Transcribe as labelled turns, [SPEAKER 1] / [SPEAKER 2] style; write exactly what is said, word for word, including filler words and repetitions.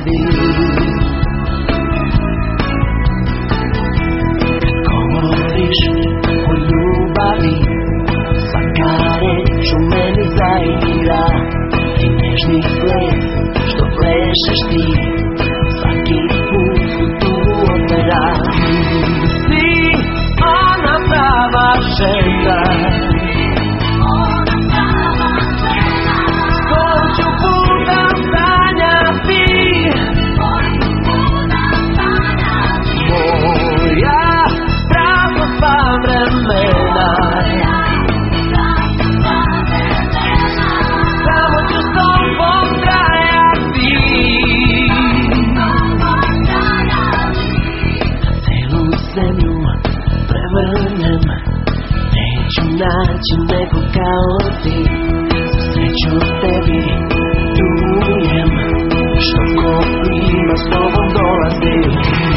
[SPEAKER 1] tebi. Govoriš o ljubavi, svaka reč u meni zaigra. I nežni ples što plešeš ti, svaki put u tugu odmera. Ti, ona prava žena, naći neko kao ti, sreću tebi dujem, što ko ima s tobom dolazi.